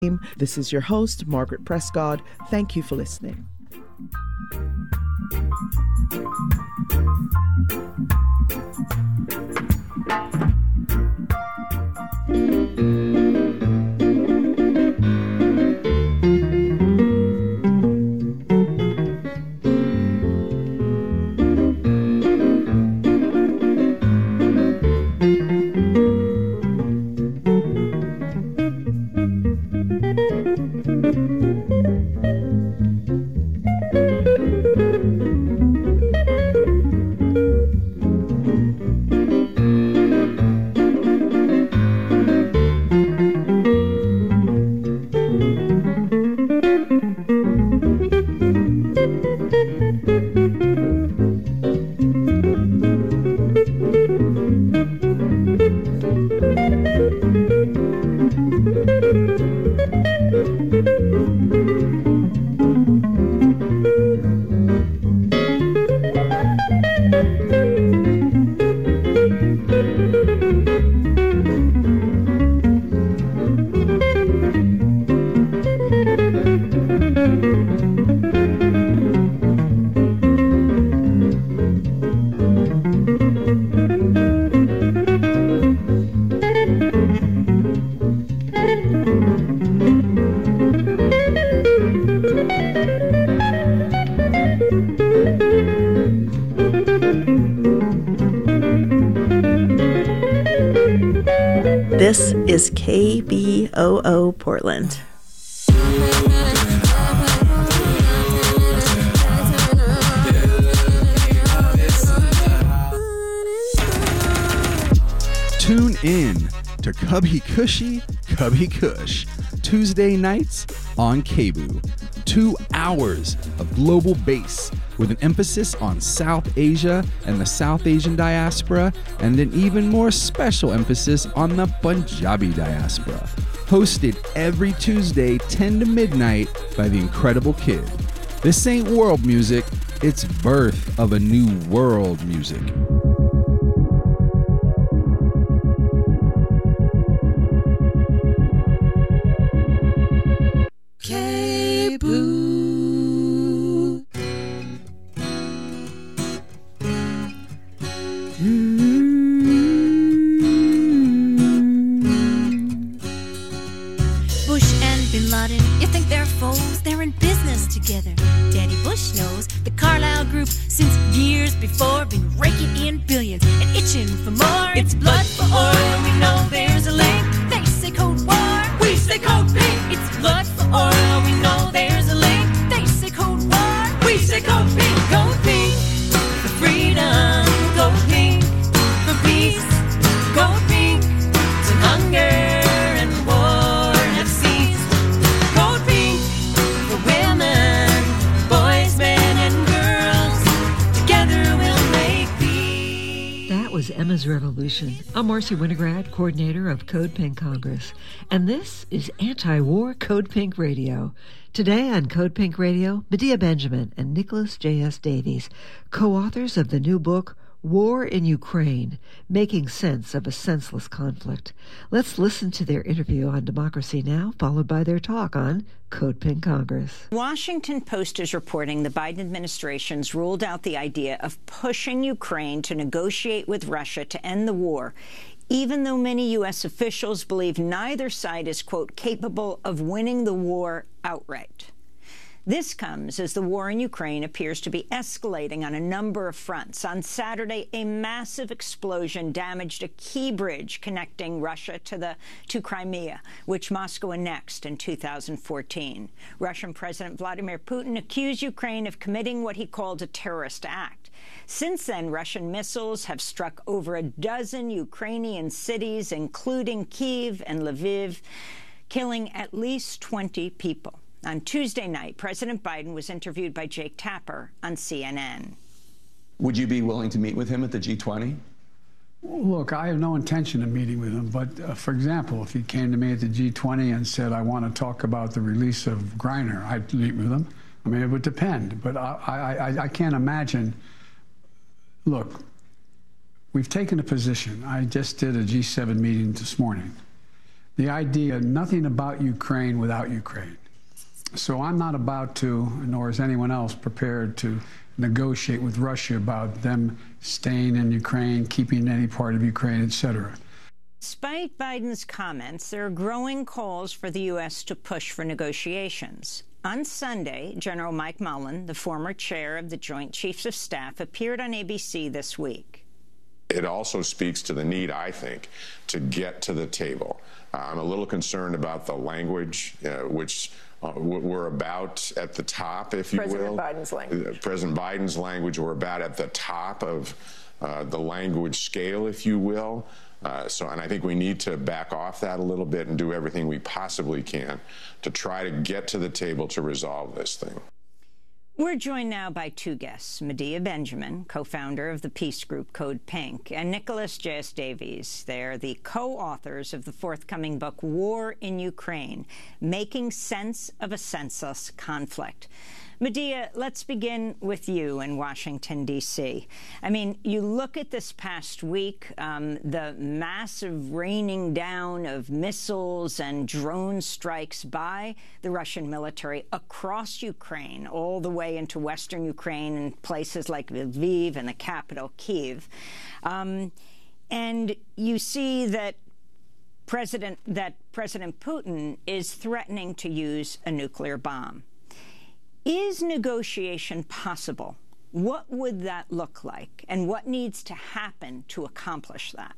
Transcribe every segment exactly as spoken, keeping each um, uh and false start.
This is your host, Margaret Prescott. Thank you for listening. This is K B O O Portland. Tune in to Cubby Cushy, Cubby Kush, Tuesday nights on K B O O. Two hours of global bass with an emphasis on South Asia and the South Asian diaspora, and an even more special emphasis on the Punjabi diaspora. Hosted every Tuesday, ten to midnight, by the Incredible Kid. This ain't world music, it's birth of a new world music. K B O O. Bush and Bin Laden, you think they're foes? They're in business together. Daddy Bush knows the Carlyle Group since years before been raking in billions and itching for more. It's blood for oil, we know there's a link. They say Cold War, we say Cold Pink. It's blood for oil, we know there's a link. They say Cold War, we say Cold Pink. Cold Pink for freedom, Cold Pink for peace, Cold Pink to hunger and war have ceased. Cold Pink for women, boys, men and girls, together we'll make peace. That was Emma's Revolution. I'm Marcy Winograd, coordinator of Code Pink Congress, and this is Anti-War Code Pink Radio. Today on Code Pink Radio, Medea Benjamin and Nicholas J S. Davies, co-authors of the new book, War in Ukraine, Making Sense of a Senseless Conflict. Let's listen to their interview on Democracy Now!, followed by their talk on Code Pink Congress. Washington Post is reporting the Biden administration's ruled out the idea of pushing Ukraine to negotiate with Russia to end the war, even though many U S officials believe neither side is, quote, capable of winning the war outright. This comes as the war in Ukraine appears to be escalating on a number of fronts. On Saturday, a massive explosion damaged a key bridge connecting Russia to the to Crimea, which Moscow annexed in two thousand fourteen. Russian President Vladimir Putin accused Ukraine of committing what he called a terrorist act. Since then, Russian missiles have struck over a dozen Ukrainian cities, including Kyiv and Lviv, killing at least twenty people. On Tuesday night, President Biden was interviewed by Jake Tapper on C N N. Would you be willing to meet with him at the G twenty? Look, I have no intention of meeting with him, but uh, for example, if he came to me at the G twenty and said, I want to talk about the release of Griner, I'd meet with him. I mean, it would depend, but I, I, I can't imagine. Look, we've taken a position. I just did a G seven meeting this morning. the idea, nothing about Ukraine without Ukraine. So I'm not about to, nor is anyone else prepared to negotiate with Russia about them staying in Ukraine, keeping any part of Ukraine, et cetera. Despite Biden's comments, there are growing calls for the U S to push for negotiations. On Sunday, General Mike Mullen, the former chair of the Joint Chiefs of Staff, appeared on A B C this week. It also speaks to the need, I think, to get to the table. Uh, I'm a little concerned about the language, uh, which uh, we're about at the top, if you President will. President Biden's language. President Biden's language, we're about at the top of uh, the language scale, if you will. Uh, so, and I think we need to back off that a little bit and do everything we possibly can to try to get to the table to resolve this thing. We're joined now by two guests, Medea Benjamin, co-founder of the peace group Code Pink, and Nicholas J S Davies. They're the co-authors of the forthcoming book, War in Ukraine, Making Sense of a Senseless Conflict. Medea, let's begin with you in Washington, D C I mean, you look at this past week, um, the massive raining down of missiles and drone strikes by the Russian military across Ukraine, all the way into western Ukraine and places like Lviv and the capital, Kyiv. Um, and you see that President, that President Putin is threatening to use a nuclear bomb. Is negotiation possible? What would that look like? And what needs to happen to accomplish that?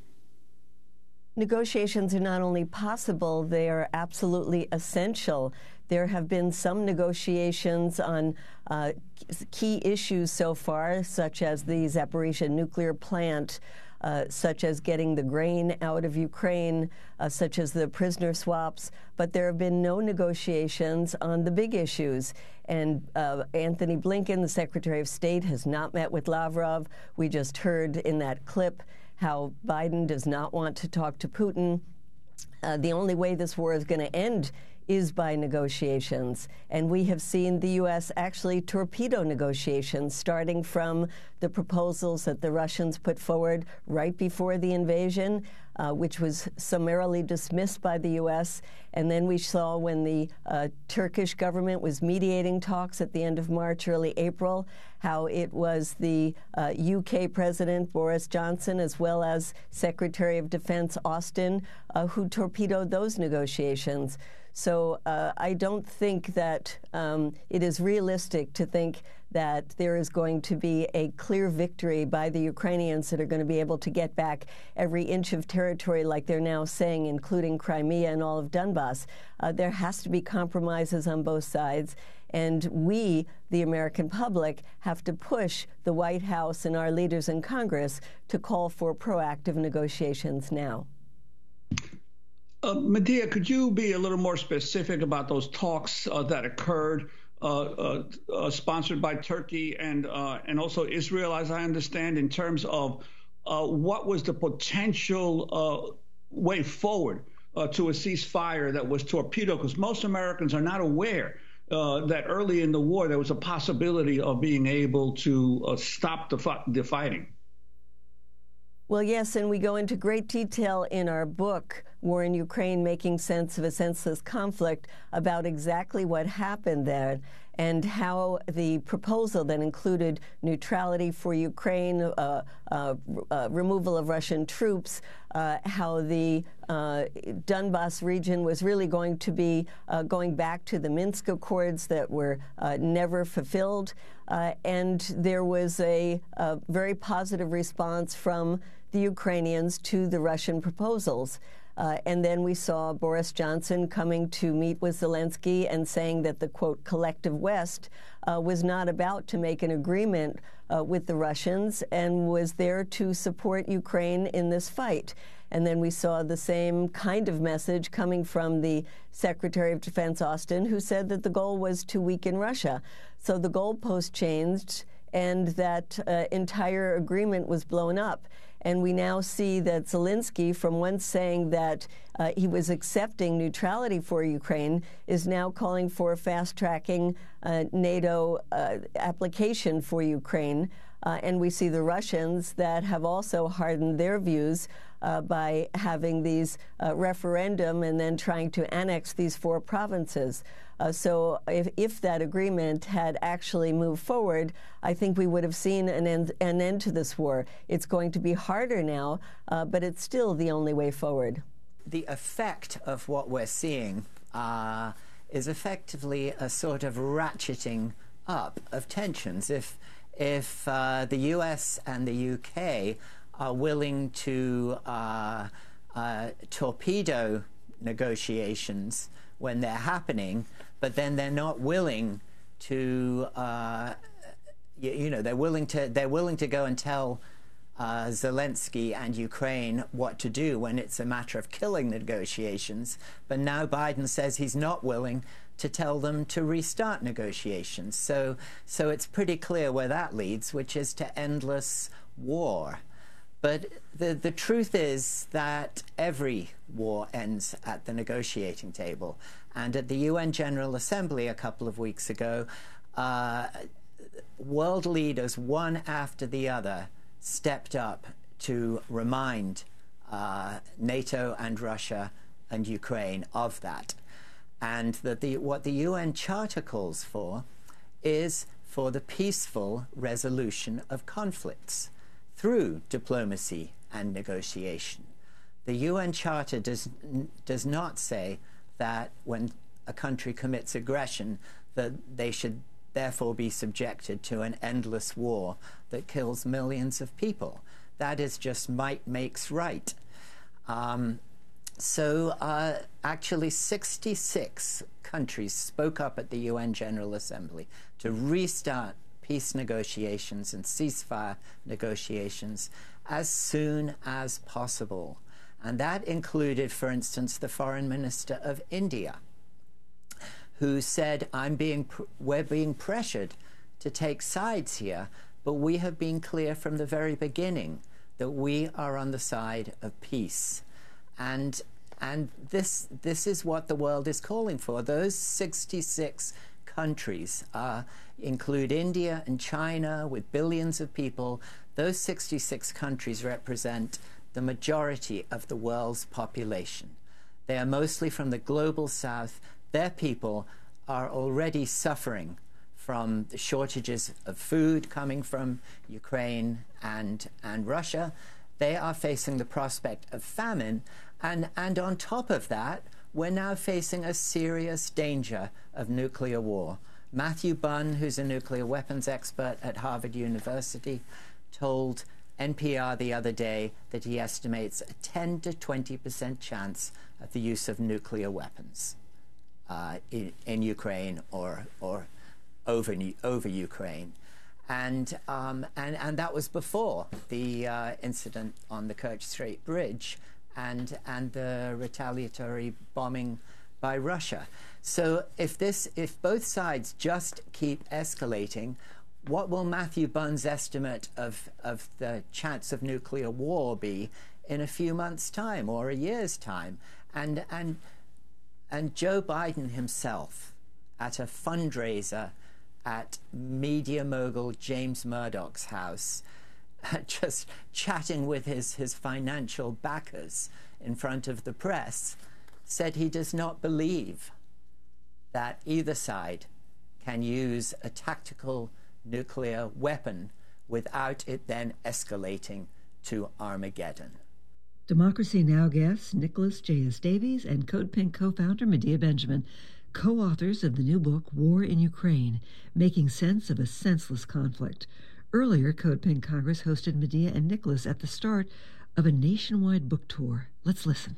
Negotiations are not only possible, they are absolutely essential. There have been some negotiations on uh, key issues so far, such as the Zaporizhzhia nuclear plant, Uh, such as getting the grain out of Ukraine, uh, such as the prisoner swaps, but there have been no negotiations on the big issues. And uh, Anthony Blinken, the Secretary of State, has not met with Lavrov. We just heard in that clip how Biden does not want to talk to Putin. Uh, the only way this war is going to end is by negotiations. And we have seen the U S actually torpedo negotiations, starting from the proposals that the Russians put forward right before the invasion, uh, which was summarily dismissed by the U S. And then we saw when the uh, Turkish government was mediating talks at the end of March, early April, how it was the uh, U K President Boris Johnson, as well as Secretary of Defense Austin, uh, who torpedoed those negotiations. So uh, I don't think that um, it is realistic to think that there is going to be a clear victory by the Ukrainians that are going to be able to get back every inch of territory like they're now saying, including Crimea and all of Donbass. Uh, there has to be compromises on both sides. And we, the American public, have to push the White House and our leaders in Congress to call for proactive negotiations now. Uh, Medea, could you be a little more specific about those talks uh, that occurred, uh, uh, uh, sponsored by Turkey and uh, and also Israel, as I understand, in terms of uh, what was the potential uh, way forward uh, to a ceasefire that was torpedoed? Because most Americans are not aware uh, that early in the war there was a possibility of being able to uh, stop the, fi the fighting. Well, yes, and we go into great detail in our book, War in Ukraine, Making Sense of a Senseless Conflict, about exactly what happened there and how the proposal that included neutrality for Ukraine, uh, uh, uh, removal of Russian troops, uh, how the uh, Donbass region was really going to be uh, going back to the Minsk Accords that were uh, never fulfilled. Uh, and there was a, a very positive response from the Ukrainians to the Russian proposals. Uh, and then we saw Boris Johnson coming to meet with Zelensky and saying that the, quote, collective West uh, was not about to make an agreement uh, with the Russians and was there to support Ukraine in this fight. And then we saw the same kind of message coming from the Secretary of Defense Austin, who said that the goal was to weaken Russia. So the goalpost changed, and that uh, entire agreement was blown up. And we now see that Zelensky, from once saying that uh, he was accepting neutrality for Ukraine, is now calling for fast-tracking uh, NATO uh, application for Ukraine. Uh, and we see the Russians that have also hardened their views uh, by having these uh, referendum and then trying to annex these four provinces. Uh, so if, if that agreement had actually moved forward, I think we would have seen an end, an end to this war. It's going to be harder now, uh, but it's still the only way forward. The effect of what we're seeing uh, is effectively a sort of ratcheting up of tensions. If, if uh, the U S and the U K are willing to uh, uh, torpedo negotiations when they're happening, but then they're not willing to, uh, you, you know, they're willing to, they're willing to go and tell uh, Zelensky and Ukraine what to do when it's a matter of killing the negotiations. But now Biden says he's not willing to tell them to restart negotiations. So, so it's pretty clear where that leads, which is to endless war. But the, the truth is that every war ends at the negotiating table. And at the U N General Assembly a couple of weeks ago, uh, world leaders, one after the other, stepped up to remind uh, NATO and Russia and Ukraine of that. And that the, what the U N Charter calls for is for the peaceful resolution of conflicts through diplomacy and negotiation. The U N Charter does, does not say that when a country commits aggression, that they should therefore be subjected to an endless war that kills millions of people. That is just might makes right. Um, so uh, actually sixty-six countries spoke up at the U N General Assembly to restart peace negotiations and ceasefire negotiations as soon as possible. And that included, for instance, the Foreign Minister of India, who said, I'm being, we're being pressured to take sides here, but we have been clear from the very beginning that we are on the side of peace. And, and this, this is what the world is calling for. Those sixty-six countries uh, include India and China with billions of people. Those sixty-six countries represent the majority of the world's population. They are mostly from the global south. Their people are already suffering from the shortages of food coming from Ukraine and, and Russia. They are facing the prospect of famine. And, and on top of that, we're now facing a serious danger of nuclear war. Matthew Bunn, who's a nuclear weapons expert at Harvard University, told N P R the other day that he estimates a ten to twenty percent chance of the use of nuclear weapons uh, in, in Ukraine or, or over, over Ukraine. And, um, and, and that was before the uh, incident on the Kerch Strait Bridge and, and the retaliatory bombing by Russia. So if, this, if both sides just keep escalating, what will Matthew Bunn's estimate of, of the chance of nuclear war be in a few months' time or a year's time? And, and, and Joe Biden himself, at a fundraiser at media mogul James Murdoch's house, just chatting with his, his financial backers in front of the press, said he does not believe that either side can use a tactical nuclear weapon without it then escalating to Armageddon. Democracy Now! Guests Nicholas J S. Davies and Code Pink co-founder Medea Benjamin, co-authors of the new book War in Ukraine, Making Sense of a Senseless Conflict. Earlier, Code Pink Congress hosted Medea and Nicholas at the start of a nationwide book tour. Let's listen.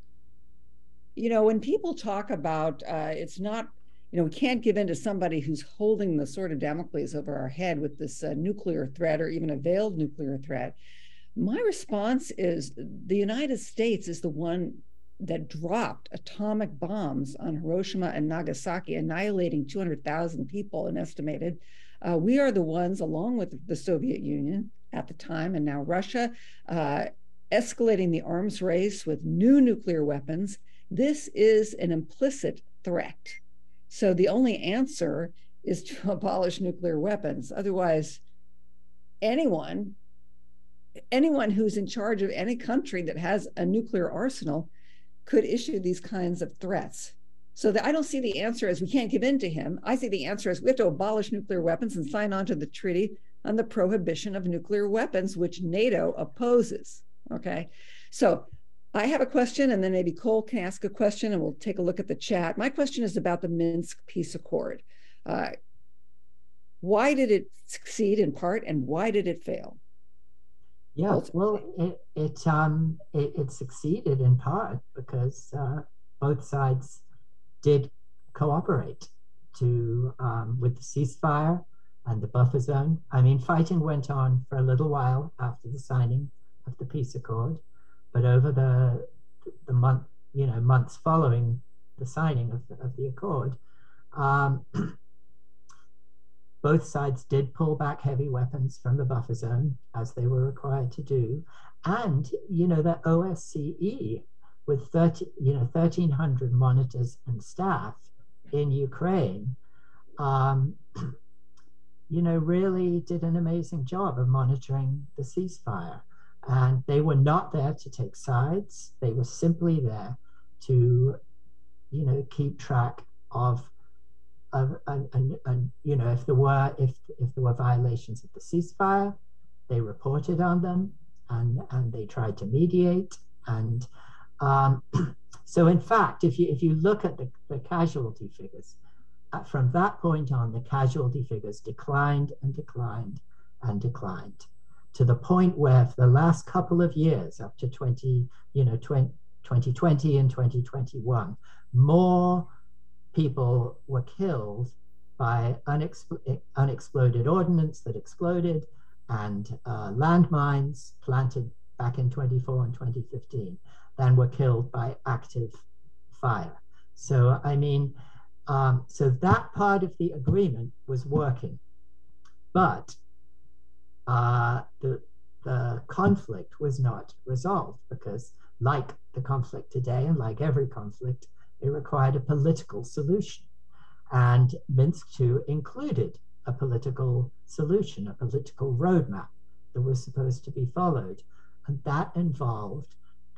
You know, when people talk about uh, it's not, you know, we can't give in to somebody who's holding the sword of Damocles over our head with this uh, nuclear threat or even a veiled nuclear threat. My response is the United States is the one that dropped atomic bombs on Hiroshima and Nagasaki, annihilating two hundred thousand people and estimated. Uh, we are the ones, along with the Soviet Union at the time and now Russia, uh, escalating the arms race with new nuclear weapons. This is an implicit threat. So the only answer is to abolish nuclear weapons. Otherwise, anyone anyone who's in charge of any country that has a nuclear arsenal could issue these kinds of threats. So that I don't see the answer as we can't give in to him. I see the answer as we have to abolish nuclear weapons and sign on to the treaty on the prohibition of nuclear weapons, which NATO opposes. Okay, so I have a question, and then maybe Cole can ask a question, and we'll take a look at the chat. My question is about the Minsk peace accord. Uh, why did it succeed in part, and why did it fail? Yeah, well, it it um it, it succeeded in part because uh, both sides did cooperate to um, with the ceasefire and the buffer zone. I mean, fighting went on for a little while after the signing of the peace accord, but over the the month, you know, months following the signing of the, of the accord, um, both sides did pull back heavy weapons from the buffer zone as they were required to do, and you know the O S C E with thirty, you know, thirteen hundred monitors and staff in Ukraine, um, you know, really did an amazing job of monitoring the ceasefire. And they were not there to take sides. They were simply there to, you know, keep track of, of and, and, and you know, if there were if if there were violations of the ceasefire, they reported on them, and and they tried to mediate. And um, so, in fact, if you if you look at the, the casualty figures, uh, from that point on, the casualty figures declined and declined and declined, to the point where for the last couple of years, up to twenty, you know, twenty twenty and twenty twenty-one, more people were killed by unexpl- unexploded ordnance that exploded and uh, landmines planted back in twenty-four and twenty fifteen than were killed by active fire. So, I mean, um, so that part of the agreement was working, but Uh, the, the conflict was not resolved because, like the conflict today and like every conflict, it required a political solution. And Minsk two included a political solution, a political roadmap that was supposed to be followed. And that involved,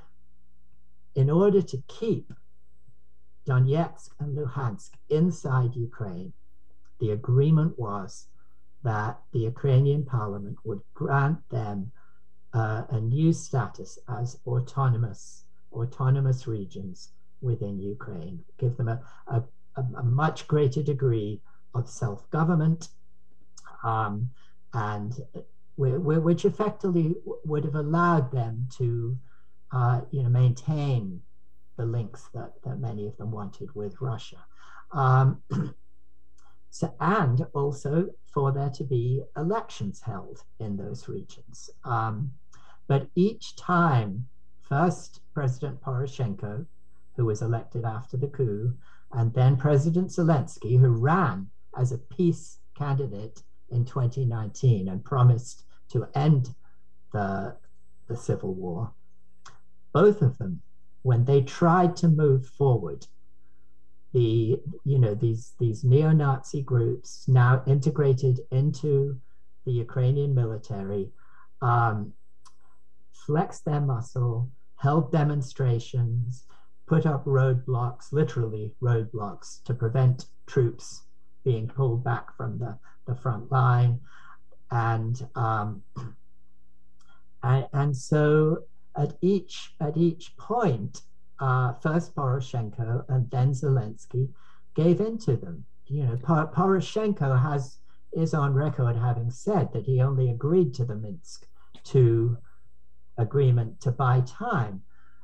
in order to keep Donetsk and Luhansk inside Ukraine, the agreement was that the Ukrainian parliament would grant them uh, a new status as autonomous autonomous regions within Ukraine, give them a, a, a much greater degree of self-government, um, and which effectively would have allowed them to uh, you know, maintain the links that, that many of them wanted with Russia. Um, So, and also for there to be elections held in those regions. Um, but each time, first President Poroshenko, who was elected after the coup, and then President Zelensky, who ran as a peace candidate in twenty nineteen and promised to end the, the civil war, both of them, when they tried to move forward, the, you know, these, these neo-Nazi groups now integrated into the Ukrainian military, um, flexed their muscle, held demonstrations, put up roadblocks, literally roadblocks, to prevent troops being pulled back from the, the front line. And, um, and, and so at each, at each point, Uh, first Poroshenko and then Zelensky gave in to them. You know, Por- Poroshenko has is on record having said that he only agreed to the Minsk two agreement to buy time,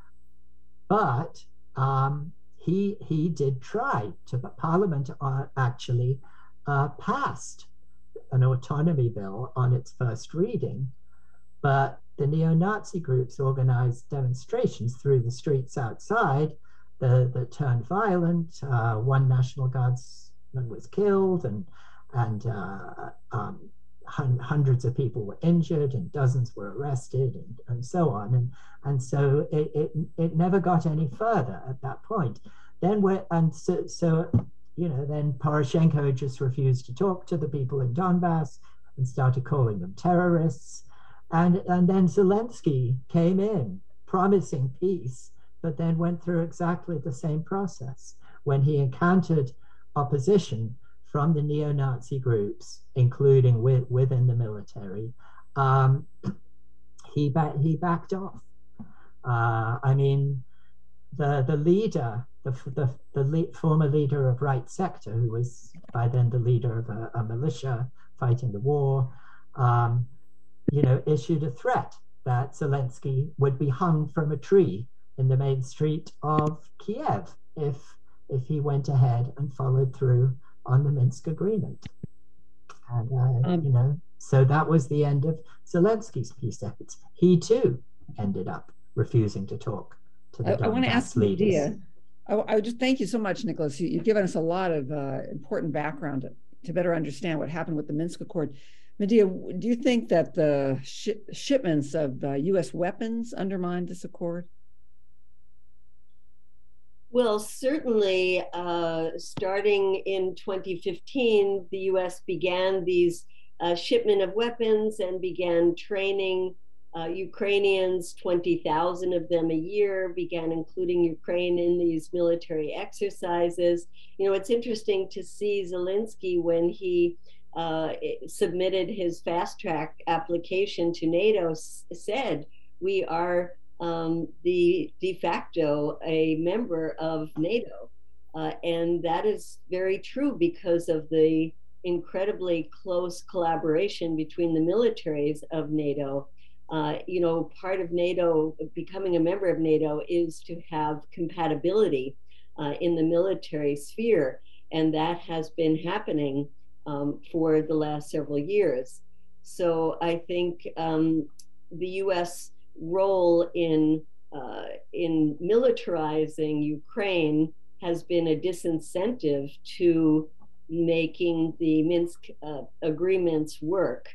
but um, he he did try to. Parliament uh, actually uh, passed an autonomy bill on its first reading, but the neo-Nazi groups organized demonstrations through the streets outside that, that turned violent. Uh, one National Guardsman was killed, and and uh, um, hun- hundreds of people were injured, and dozens were arrested, and, and so on. And and so it, it it never got any further at that point. Then we're and so so you know then Poroshenko just refused to talk to the people in Donbass and started calling them terrorists. And, and then Zelensky came in promising peace, but then went through exactly the same process. When he encountered opposition from the neo-Nazi groups, including with, within the military, um, he, ba- he backed off. Uh, I mean, the, the leader, the, the, the le- former leader of Right Sector, who was by then the leader of a, a militia fighting the war, um, you know, issued a threat that Zelensky would be hung from a tree in the main street of Kiev if if he went ahead and followed through on the Minsk agreement. And, uh, um, you know, so that was the end of Zelensky's peace efforts. He too ended up refusing to talk to the I, I want to ask leaders. Medea, I, I would just thank you so much, Nicholas. You, you've given us a lot of uh, important background to, to better understand what happened with the Minsk Accord. Medea, do you think that the sh- shipments of uh, U S weapons undermined this accord? Well, certainly, uh, starting in twenty fifteen, the U S began these uh, shipment of weapons and began training uh, Ukrainians, twenty thousand of them a year, began including Ukraine in these military exercises. You know, it's interesting to see Zelensky when he uh, submitted his fast track application to NATO, s- said, we are Um, the de facto a member of NATO. Uh, and that is very true because of the incredibly close collaboration between the militaries of NATO. Uh, you know, part of NATO, becoming a member of NATO, is to have compatibility uh, in the military sphere. And that has been happening um, for the last several years. So I think um, the U S role in uh, in militarizing Ukraine has been a disincentive to making the Minsk uh, agreements work.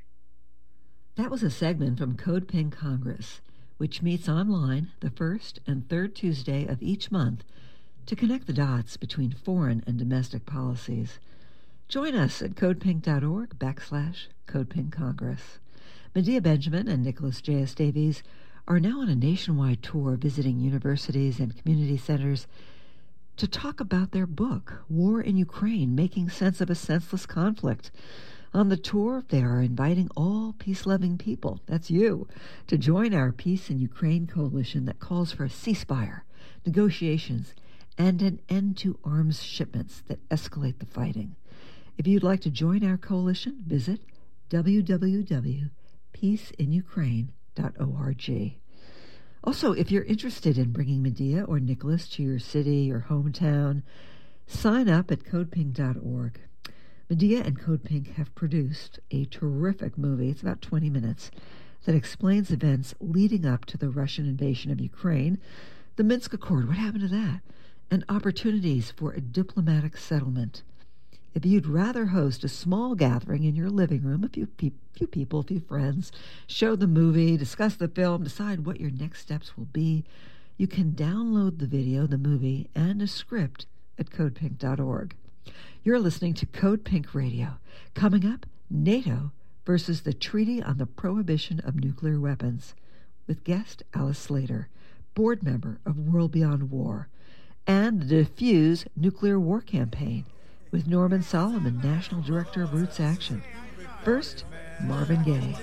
That was a segment from Code Pink Congress, which meets online the first and third Tuesday of each month to connect the dots between foreign and domestic policies. Join us at codepink.org backslash codepinkcongress. Medea Benjamin and Nicholas J S. Davies are now on a nationwide tour visiting universities and community centers to talk about their book, War in Ukraine, Making Sense of a Senseless Conflict. On the tour, they are inviting all peace-loving people, that's you, to join our Peace in Ukraine coalition that calls for a ceasefire, negotiations, and an end to arms shipments that escalate the fighting. If you'd like to join our coalition, visit w w w dot peace in ukraine dot org. Also, if you're interested in bringing Medea or Nicholas to your city or hometown, sign up at codepink dot org. Medea and Code Pink have produced a terrific movie, it's about twenty minutes, that explains events leading up to the Russian invasion of Ukraine, the Minsk Accord, what happened to that, and opportunities for a diplomatic settlement. If you'd rather host a small gathering in your living room, a few, pe- few people, a few friends, show the movie, discuss the film, decide what your next steps will be, you can download the video, the movie, and a script at codepink dot org. You're listening to Code Pink Radio. Coming up, NATO versus the Treaty on the Prohibition of Nuclear Weapons, with guest Alice Slater, board member of World Beyond War, and the Diffuse Nuclear War Campaign, with Norman Solomon, National Director of Roots Action. First, Marvin Gaye.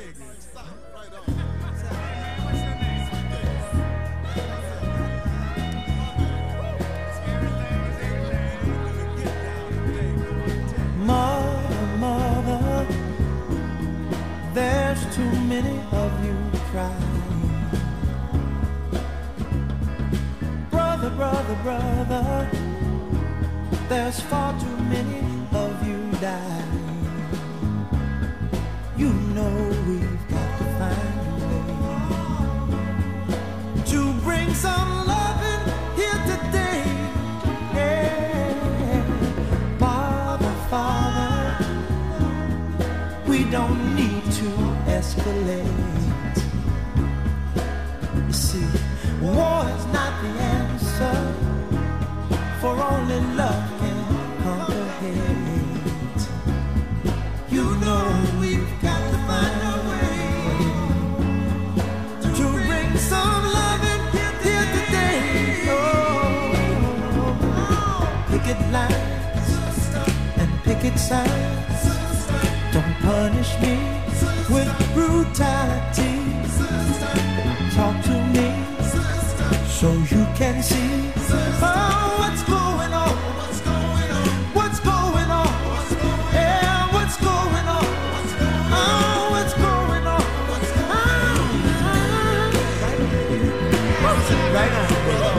Mother, mother, there's too many of you crying. Brother, brother, brother, there's far too many of you dying. You know we've got to find a way to bring some loving here today. Yeah. Father, Father, we don't need to escalate. You see, war is not the answer, for only love can conquer hate. You know we've got to find a way wicked signs. Don't punish me with brutality. Talk to me so you can see oh, what's going on. What's going on? Yeah, what's going on? Oh, what's going on? Oh, right on.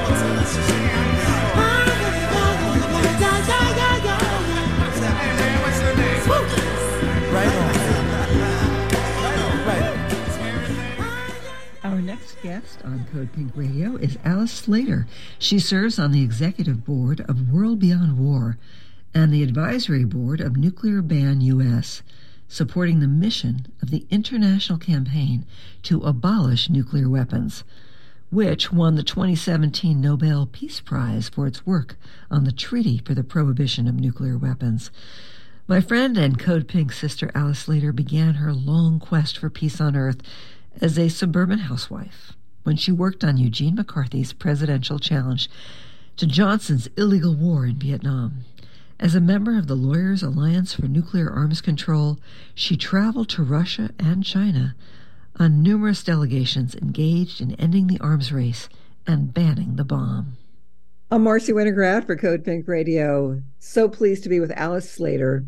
Our next guest on Code Pink Radio is Alice Slater. She serves on the executive board of World Beyond War and the advisory board of Nuclear Ban U S, supporting the mission of the international campaign to abolish nuclear weapons, which won the twenty seventeen Nobel Peace Prize for its work on the Treaty for the Prohibition of Nuclear Weapons. My friend and Code Pink sister Alice Slater began her long quest for peace on Earth as a suburban housewife when she worked on Eugene McCarthy's presidential challenge to Johnson's illegal war in Vietnam. As a member of the Lawyers Alliance for Nuclear Arms Control, she traveled to Russia and China on numerous delegations engaged in ending the arms race and banning the bomb. I'm Marcy Winograd for Code Pink Radio. So pleased to be with Alice Slater,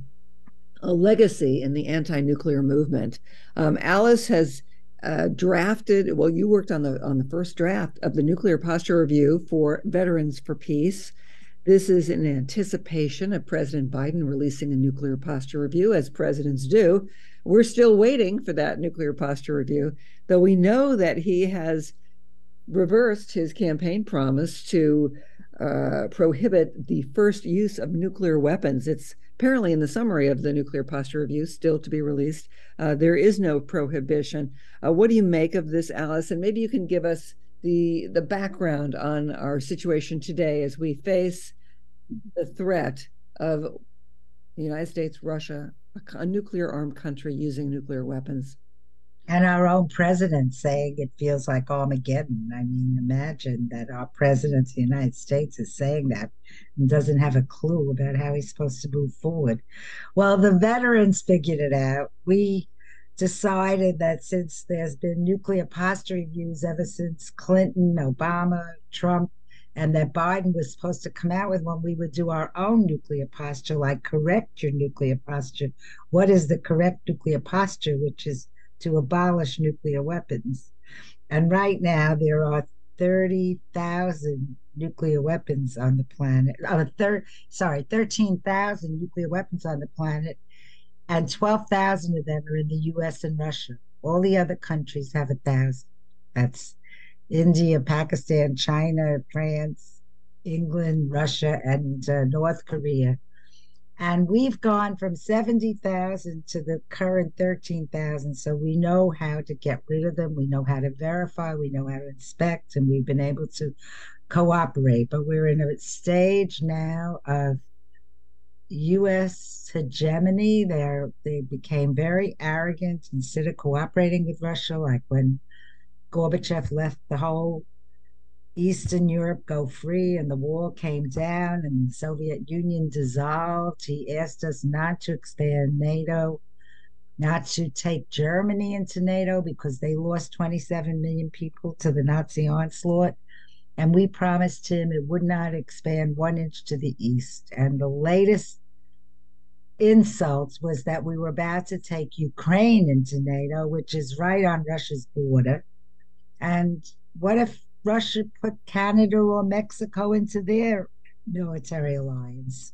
a legacy in the anti-nuclear movement. Um, Alice has uh, drafted, well, you worked on the on the first draft of the Nuclear Posture Review for Veterans for Peace. This is in anticipation of President Biden releasing a nuclear posture review, as presidents do. We're still waiting for that nuclear posture review, though we know that he has reversed his campaign promise to uh, prohibit the first use of nuclear weapons. It's apparently in the summary of the nuclear posture review, still to be released. Uh, there is no prohibition. Uh, what do you make of this, Alice? And maybe you can give us the the background on our situation today as we face the threat of the United States, Russia, a, a nuclear armed country using nuclear weapons. And our own president saying it feels like Armageddon. I mean, imagine that our president of the United States is saying that and doesn't have a clue about how he's supposed to move forward. Well, the veterans figured it out. We decided that since there's been nuclear posture reviews ever since Clinton, Obama, Trump, and that Biden was supposed to come out with one, we would do our own nuclear posture, like correct your nuclear posture. What is the correct nuclear posture, which is to abolish nuclear weapons? And right now there are thirty thousand nuclear weapons on the planet. Uh, thir- sorry, thirteen thousand nuclear weapons on the planet, and twelve thousand of them are in the U S and Russia. All the other countries have a thousand. That's India, Pakistan, China, France, England, Russia, and uh, North Korea. And we've gone from seventy thousand to the current thirteen thousand. So we know how to get rid of them. We know how to verify. We know how to inspect. And we've been able to cooperate. But we're in a stage now of U S hegemony. They're, they became very arrogant instead of cooperating with Russia, like when Gorbachev left the whole Eastern Europe go free and the wall came down and the Soviet Union dissolved. He asked us not to expand NATO, not to take Germany into NATO because they lost twenty-seven million people to the Nazi onslaught. And we promised him it would not expand one inch to the east. And the latest insult was that we were about to take Ukraine into NATO, which is right on Russia's border. And what if Russia put Canada or Mexico into their military alliance?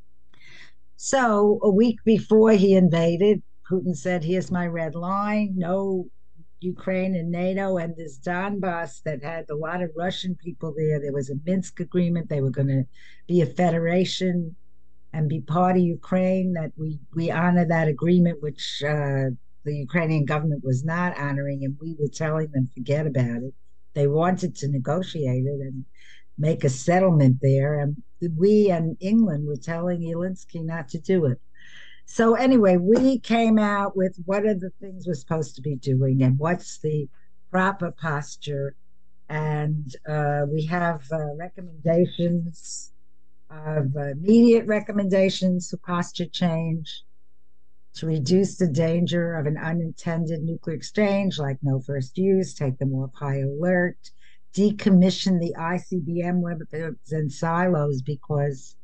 So a week before he invaded, Putin said, here's my red line, no Ukraine and NATO. And this Donbass that had a lot of Russian people there, there was a Minsk agreement. They were going to be a federation and be part of Ukraine, that we, we honor that agreement, which uh, the Ukrainian government was not honoring, and we were telling them, forget about it. They wanted to negotiate it and make a settlement there, and we and England were telling Zelensky not to do it. So anyway, we came out with what are the things we're supposed to be doing and what's the proper posture, and uh, we have uh, recommendations of immediate recommendations for posture change, to reduce the danger of an unintended nuclear exchange, like no first use, take them off high alert, decommission the I C B M weapons and silos, because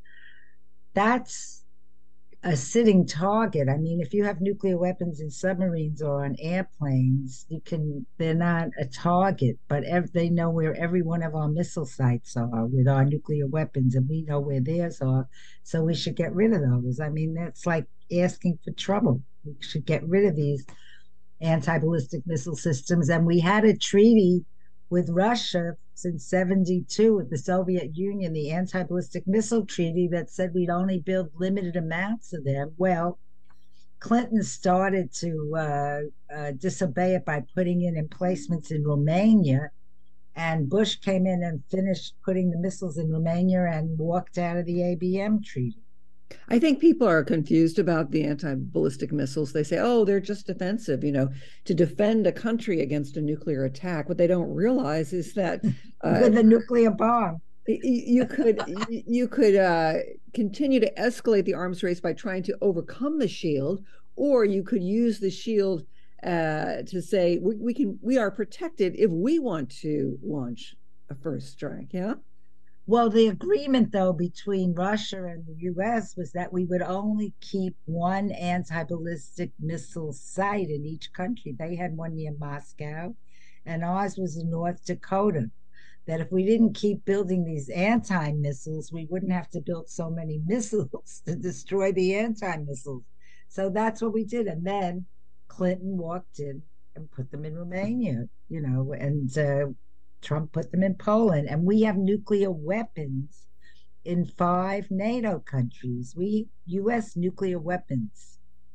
that's a sitting target. I mean, if you have nuclear weapons in submarines or on airplanes, you can, they're not a target, but ev- they know where every one of our missile sites are with our nuclear weapons, and we know where theirs are. So we should get rid of those. I mean, that's like asking for trouble. We should get rid of these anti-ballistic missile systems. And we had a treaty with Russia since seventy-two with the Soviet Union, the anti-ballistic missile treaty, that said we'd only build limited amounts of them. Well, Clinton started to uh, uh, disobey it by putting in emplacements in Romania, and Bush came in and finished putting the missiles in Romania and walked out of the A B M treaty. I think people are confused about the anti-ballistic missiles. They say, oh, they're just defensive, you know, to defend a country against a nuclear attack. What they don't realize is that uh, with a nuclear bomb, you could you could uh, continue to escalate the arms race by trying to overcome the shield, or you could use the shield uh, to say we, we can we are protected if we want to launch a first strike. Yeah. Well, the agreement, though, between Russia and the U S was that we would only keep one anti-ballistic missile site in each country. They had one near Moscow, and ours was in North Dakota. That if we didn't keep building these anti-missiles, we wouldn't have to build so many missiles to destroy the anti-missiles. So that's what we did. And then Clinton walked in and put them in Romania, you know, and uh, Trump put them in Poland, and we have nuclear weapons in five NATO countries. We U S nuclear weapons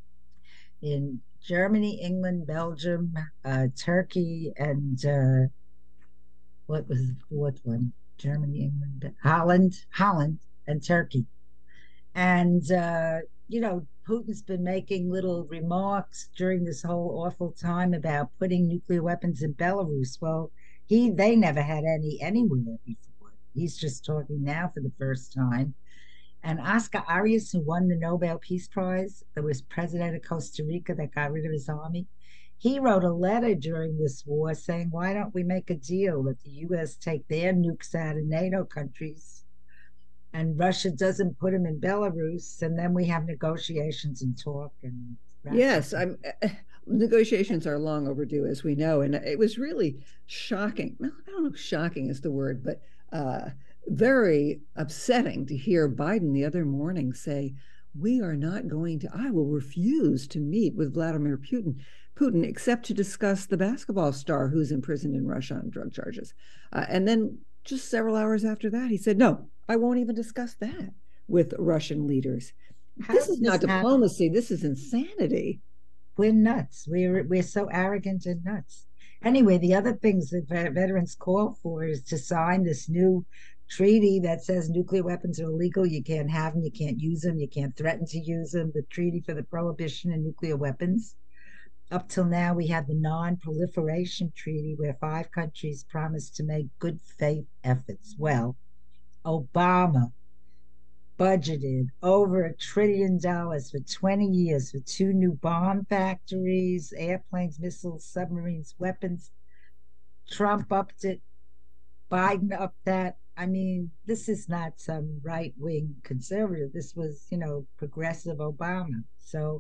in Germany, England, Belgium, uh, Turkey, and uh, what was the fourth one? Germany, England, Holland, Holland, and Turkey. And uh, you know, Putin's been making little remarks during this whole awful time about putting nuclear weapons in Belarus. Well, He, they never had any anywhere before. He's just talking now for the first time. And Oscar Arias, who won the Nobel Peace Prize, that was president of Costa Rica that got rid of his army, he wrote a letter during this war saying, why don't we make a deal that the U S take their nukes out of NATO countries and Russia doesn't put them in Belarus, and then we have negotiations and talk. And yes, I'm... Uh, negotiations are long overdue, as we know, and it was really shocking. I don't know if shocking is the word, but uh, very upsetting to hear Biden the other morning say, we are not going to, I will refuse to meet with Vladimir Putin, Putin except to discuss the basketball star who's imprisoned in Russia on drug charges. Uh, and then just several hours after that, he said, no, I won't even discuss that with Russian leaders. How this is not diplomacy. Happen? This is insanity. We're nuts. We're we're so arrogant and nuts. Anyway, the other things that veterans call for is to sign this new treaty that says nuclear weapons are illegal. You can't have them. You can't use them. You can't threaten to use them. The Treaty for the Prohibition of Nuclear Weapons. Up till now, we had the Non-Proliferation Treaty, where five countries promised to make good faith efforts. Well, Obama budgeted over a trillion dollars for twenty years for two new bomb factories, airplanes, missiles, submarines, weapons. Trump upped it. Biden upped that. I mean, this is not some right-wing conservative. This was, you know, progressive Obama. So,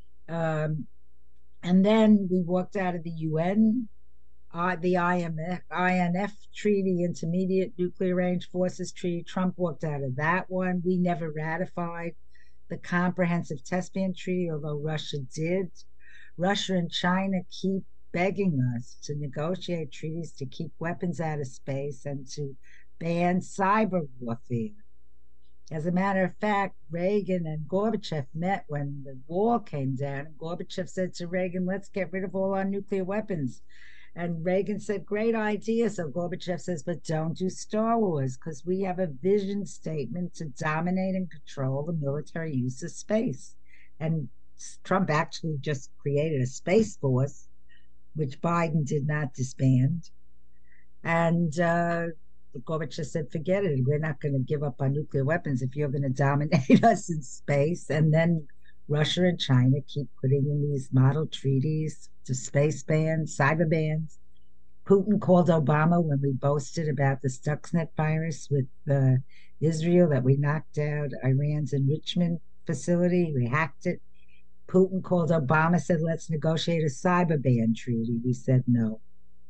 um, and then we walked out of the U N, uh, the I M F, I N F Treaty, Intermediate Nuclear Range Forces Treaty. Trump walked out of that one. We never ratified the Comprehensive Test Ban Treaty, although Russia did. Russia and China keep begging us to negotiate treaties to keep weapons out of space and to ban cyber warfare. As a matter of fact, Reagan and Gorbachev met when the wall came down, and Gorbachev said to Reagan, let's get rid of all our nuclear weapons. And Reagan said, great idea. So Gorbachev says, but don't do Star Wars, because we have a vision statement to dominate and control the military use of space. And Trump actually just created a space force, which Biden did not disband. And uh, Gorbachev said, forget it. We're not going to give up our nuclear weapons if you're going to dominate us in space. And then Russia and China keep putting in these model treaties to space bans, cyber bans. Putin called Obama when we boasted about the Stuxnet virus with uh, Israel, that we knocked out Iran's enrichment facility. We hacked it. Putin called Obama, said, let's negotiate a cyber ban treaty. We said no.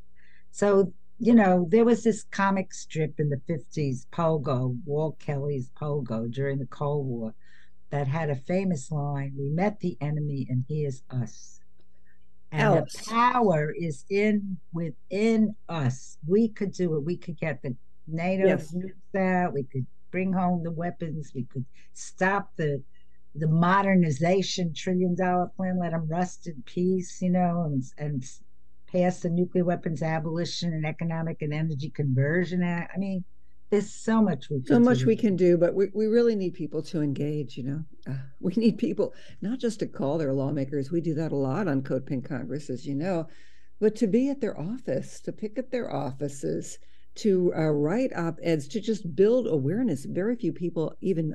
So, you know, there was this comic strip in the fifties, Pogo, Walt Kelly's Pogo, during the Cold War, that had a famous line, we met the enemy and he is us. And Alice. The power is in within us. We could do it. We could get the NATO yes. nukes out. We could bring home the weapons. We could stop the the modernization trillion dollar plan, let them rust in peace, you know, and and pass the Nuclear Weapons Abolition and Economic and Energy Conversion Act. I mean, there's so much we can so much do. we can do, but we, we really need people to engage, you know. Uh, we need people not just to call their lawmakers. We do that a lot on Code Pink Congress, as you know, but to be at their office, to pick up their offices, to uh, write op-eds, to just build awareness. Very few people even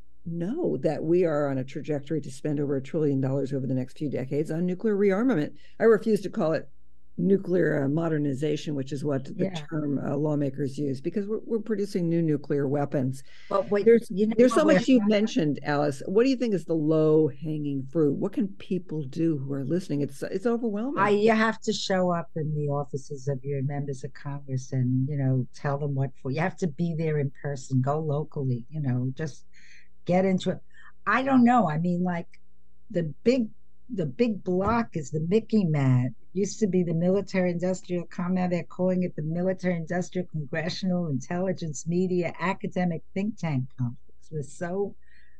know that we are on a trajectory to spend over a trillion dollars over the next few decades on nuclear rearmament. I refuse to call it nuclear uh, modernization, which is what the yeah. term uh, lawmakers use, because we're, we're producing new nuclear weapons. But wait, there's, you know, there's so much you've mentioned, Alice. What do you think is the low-hanging fruit? What can people do who are listening? It's it's overwhelming. I, you have to show up in the offices of your members of Congress and, you know, tell them what for. You have to be there in person, go locally, you know, just get into it. I don't know. I mean, like the big the big block is the Mickey Mat. Used to be the Military Industrial Com. Now they're calling it the Military Industrial Congressional Intelligence Media Academic Think Tank Complex. We're so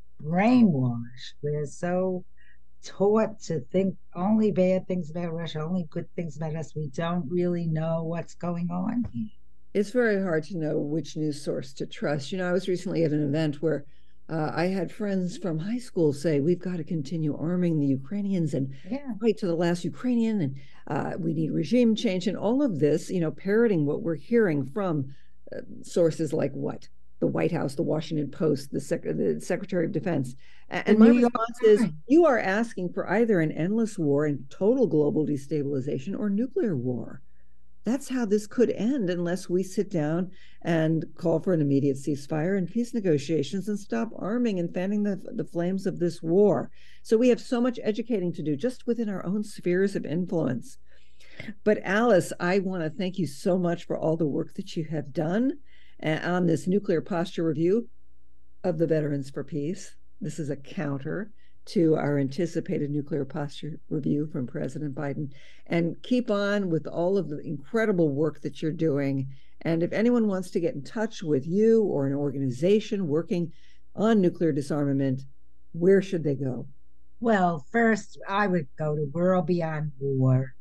brainwashed. We're so taught to think only bad things about Russia, only good things about us. We don't really know what's going on here. It's very hard to know which news source to trust. You know, I was recently at an event where Uh, I had friends from high school say, we've got to continue arming the Ukrainians and yeah. fight to the last Ukrainian, and uh, we need regime change, and all of this, you know, parroting what we're hearing from uh, sources like what? The White House, the Washington Post, the, Sec- the Secretary of Defense. And, and my response is, you are asking for either an endless war and total global destabilization or nuclear war. That's how this could end unless we sit down and call for an immediate ceasefire and peace negotiations and stop arming and fanning the, the flames of this war. So we have so much educating to do just within our own spheres of influence. But Alice, I want to thank you so much for all the work that you have done on this nuclear posture review of the Veterans for Peace. This is a counter to our anticipated nuclear posture review from President Biden. And keep on with all of the incredible work that you're doing. And if anyone wants to get in touch with you or an organization working on nuclear disarmament, where should they go? Well, first, I would go to World Beyond War,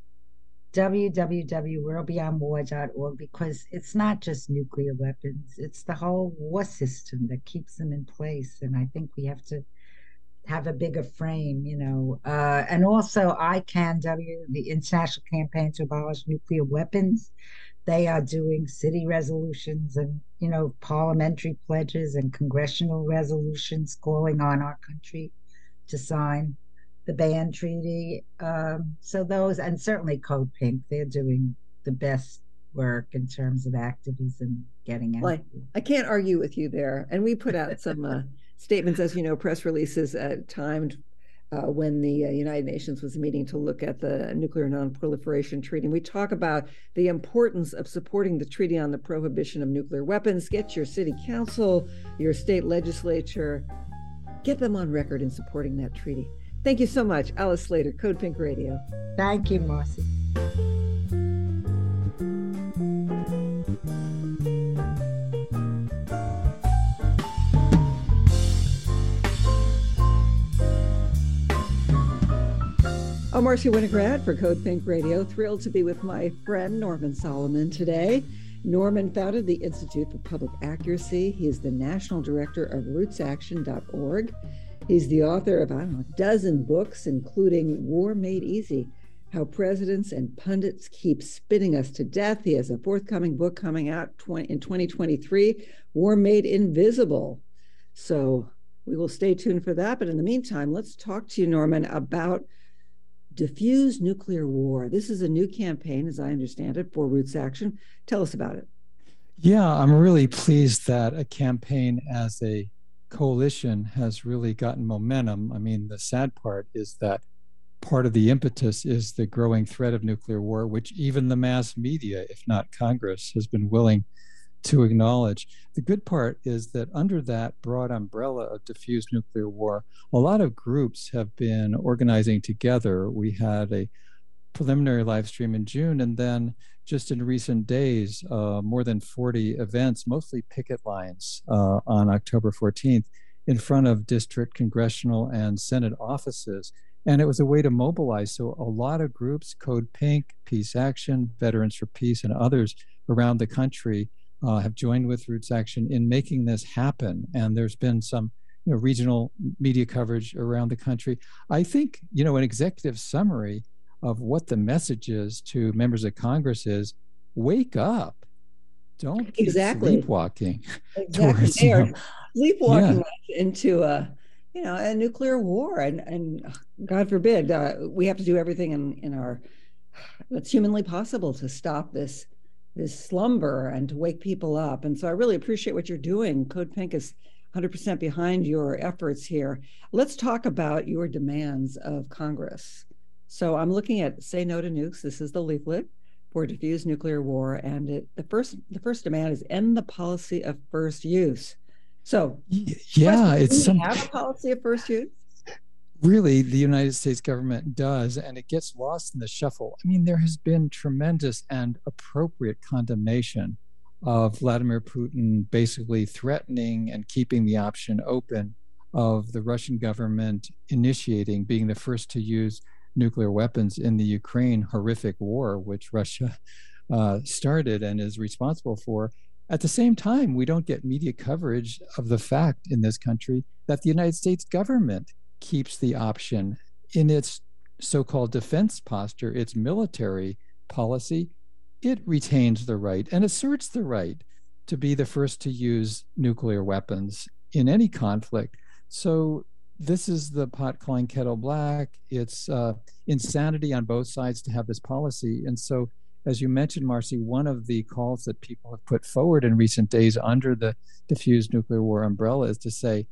w w w dot world beyond war dot org, because it's not just nuclear weapons. It's the whole war system that keeps them in place. And I think we have to have a bigger frame, you know. Uh, and also I C A N W, the International Campaign to Abolish Nuclear Weapons. They are doing city resolutions and, you know, parliamentary pledges and congressional resolutions calling on our country to sign the ban treaty. Um, so those, and certainly Code Pink, they're doing the best work in terms of activism, getting out. Well, I, I can't argue with you there. And we put out some uh, statements, as you know, press releases uh, timed uh, when the uh, United Nations was meeting to look at the Nuclear Non-Proliferation Treaty. And we talk about the importance of supporting the Treaty on the Prohibition of Nuclear Weapons. Get your city council, your state legislature, get them on record in supporting that treaty. Thank you so much, Alice Slater, Code Pink Radio. Thank you, Marcy. I'm Marcy Winograd for Code Pink Radio. Thrilled to be with my friend Norman Solomon today. Norman founded the Institute for Public Accuracy. He is the national director of roots action dot org. He's the author of, I don't know, a dozen books, including War Made Easy, how presidents and pundits keep spitting us to death. He has a forthcoming book coming out in twenty twenty-three, War Made Invisible. So we will stay tuned for that. But in the meantime, let's talk to you, Norman, about Diffuse Nuclear War. This is a new campaign, as I understand it, for Roots Action. Tell us about it. Yeah, I'm really pleased that a campaign as a coalition has really gotten momentum. I mean, the sad part is that part of the impetus is the growing threat of nuclear war, which even the mass media, if not Congress, has been willing to acknowledge. The good part is that under that broad umbrella of diffuse nuclear war, a lot of groups have been organizing together. We had a preliminary live stream in June, and then just in recent days, uh, more than forty events, mostly picket lines uh, on October fourteenth in front of district, congressional, and Senate offices. And it was a way to mobilize. So a lot of groups, Code Pink, Peace Action, Veterans for Peace, and others around the country uh, have joined with Roots Action in making this happen. And there's been some you know, regional media coverage around the country. I think, you know, an executive summary of what the message is to members of Congress is, wake up. Don't keep exactly. sleepwalking. Exactly. Towards, they are you know, sleepwalking yeah. into a, you know, a nuclear war. And, and God forbid, uh, we have to do everything in, in our, that's humanly possible to stop this, this slumber and to wake people up. And so I really appreciate what you're doing. Code Pink is one hundred percent behind your efforts here. Let's talk about your demands of Congress. So I'm looking at Say No to Nukes. This is the leaflet for diffuse nuclear war. And it, the first the first demand is end the policy of first use. So yeah, it's do we some have a policy of first use? Really, the United States government does, and it gets lost in the shuffle. I mean, there has been tremendous and appropriate condemnation of Vladimir Putin basically threatening and keeping the option open of the Russian government initiating, being the first to use nuclear weapons in the Ukraine horrific war, which Russia uh, started and is responsible for. At the same time, we don't get media coverage of the fact in this country that the United States government keeps the option in its so-called defense posture, its military policy. It retains the right and asserts the right to be the first to use nuclear weapons in any conflict. So this is the pot calling kettle black. It's uh, insanity on both sides to have this policy. And so, as you mentioned, Marcy, one of the calls that people have put forward in recent days under the diffused nuclear war umbrella is to say,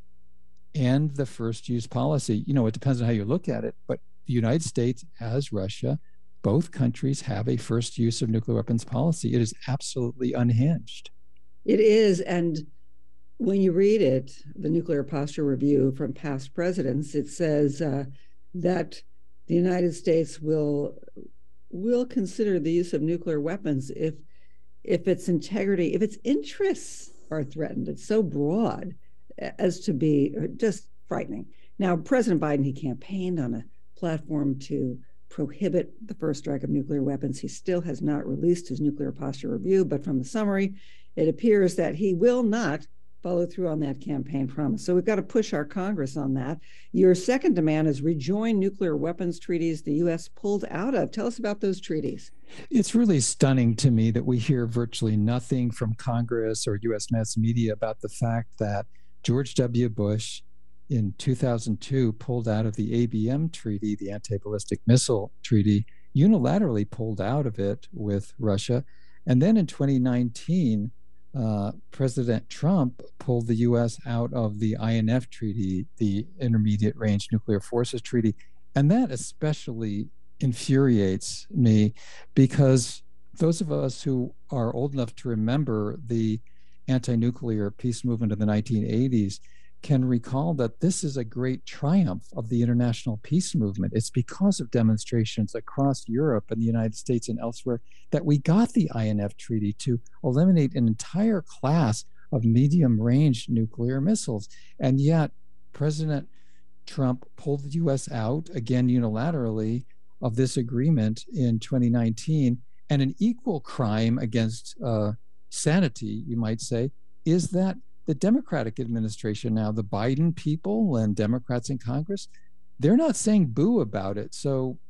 end the first use policy. You know, it depends on how you look at it, but the United States, as Russia, both countries have a first use of nuclear weapons policy. It is absolutely unhinged. It is. And when you read it, the Nuclear Posture Review from past presidents, it says uh, that the United States will will consider the use of nuclear weapons if if its integrity, if its interests are threatened. It's so broad as to be just frightening. Now, President Biden, he campaigned on a platform to prohibit the first strike of nuclear weapons. He still has not released his Nuclear Posture Review, but from the summary, it appears that he will not follow through on that campaign promise. So we've got to push our Congress on that. Your second demand is rejoin nuclear weapons treaties the U S pulled out of. Tell us about those treaties. It's really stunning to me that we hear virtually nothing from Congress or U S mass media about the fact that George W. Bush in two thousand two pulled out of the A B M treaty, the anti-ballistic missile treaty, unilaterally pulled out of it with Russia. And then in twenty nineteen, Uh, President Trump pulled the U S out of the I N F treaty, the Intermediate Range Nuclear Forces Treaty. And that especially infuriates me because those of us who are old enough to remember the anti-nuclear peace movement of the nineteen eighties can recall that this is a great triumph of the international peace movement. It's because of demonstrations across Europe and the United States and elsewhere that we got the I N F treaty to eliminate an entire class of medium-range nuclear missiles. And yet, President Trump pulled the U S out, again unilaterally, of this agreement in twenty nineteen. And an equal crime against uh, sanity, you might say, is that the Democratic administration now, the Biden people and Democrats in Congress, they're not saying boo about it. So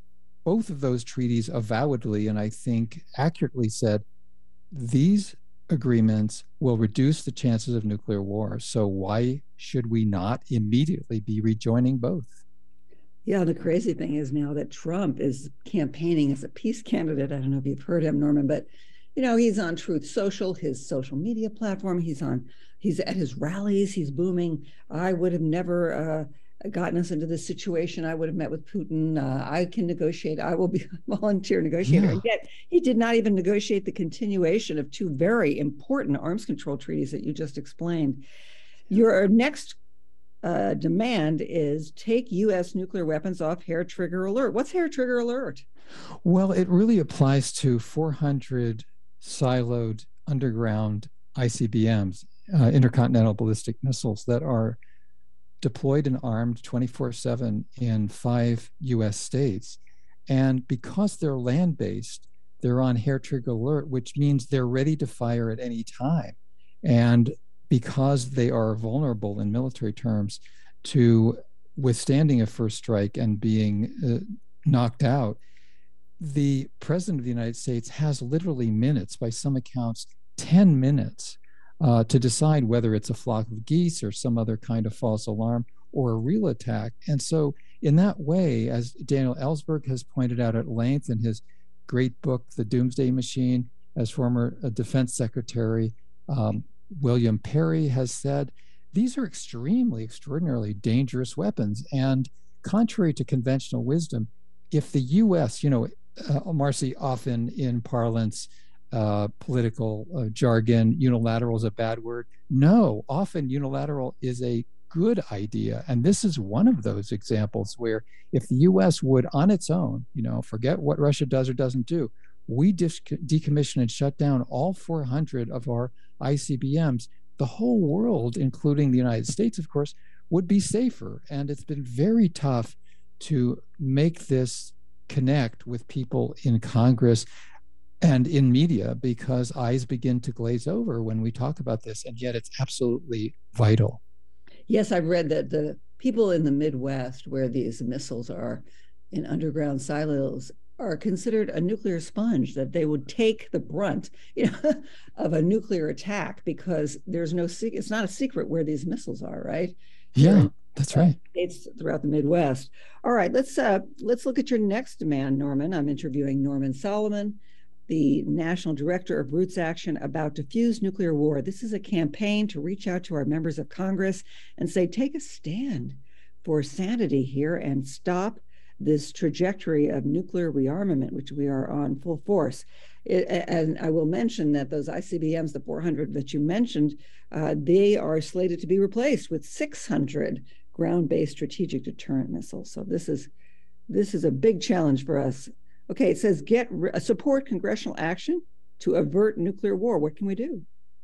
both of those treaties avowedly, and I think accurately said, these agreements will reduce the chances of nuclear war. So why should we not immediately be rejoining both? Yeah, the crazy thing is now that Trump is campaigning as a peace candidate. I don't know if you've heard him, Norman, but you know, he's on Truth Social, his social media platform. He's on, he's at his rallies. He's booming. I would have never uh, gotten us into this situation. I would have met with Putin. Uh, I can negotiate. I will be a volunteer negotiator. Yeah. And yet he did not even negotiate the continuation of two very important arms control treaties that you just explained. Your next uh, demand is take U S nuclear weapons off hair trigger alert. What's hair trigger alert? Well, it really applies to four hundred siloed underground I C B Ms, uh, intercontinental ballistic missiles, that are deployed and armed twenty-four seven in five U S states. And because they're land-based, they're on hair trigger alert, which means they're ready to fire at any time. And because they are vulnerable in military terms to withstanding a first strike and being uh, knocked out, the president of the United States has literally minutes, by some accounts, ten minutes uh, to decide whether it's a flock of geese or some other kind of false alarm or a real attack. And so in that way, as Daniel Ellsberg has pointed out at length in his great book, The Doomsday Machine, as former uh, defense secretary um, William Perry has said, these are extremely, extraordinarily dangerous weapons. And contrary to conventional wisdom, if the U S, you know, uh, Marcy, often in parlance, uh, political uh, jargon, unilateral is a bad word. No, often unilateral is a good idea. And this is one of those examples where if the U S would on its own, you know, forget what Russia does or doesn't do, we decommission and shut down all four hundred of our I C B Ms, the whole world, including the United States, of course, would be safer. And it's been very tough to make this connect with people in Congress and in media, because eyes begin to glaze over when we talk about this, and yet it's absolutely vital. Yes, I've read that the people in the Midwest where these missiles are in underground silos are considered a nuclear sponge, that they would take the brunt, you know, of a nuclear attack, because there's no, it's not a secret where these missiles are, right? Yeah, that's right. States throughout the Midwest. All right, let's uh, let's look at your next demand, Norman. I'm interviewing Norman Solomon, the National Director of Roots Action About Diffuse Nuclear War. This is a campaign to reach out to our members of Congress and say, take a stand for sanity here and stop this trajectory of nuclear rearmament, which we are on full force. It, and I will mention that those I C B Ms, the four hundred that you mentioned, uh, they are slated to be replaced with six hundred ground-based strategic deterrent missiles. So this is this is a big challenge for us. Okay, it says get re- support congressional action to avert nuclear war. What can we do?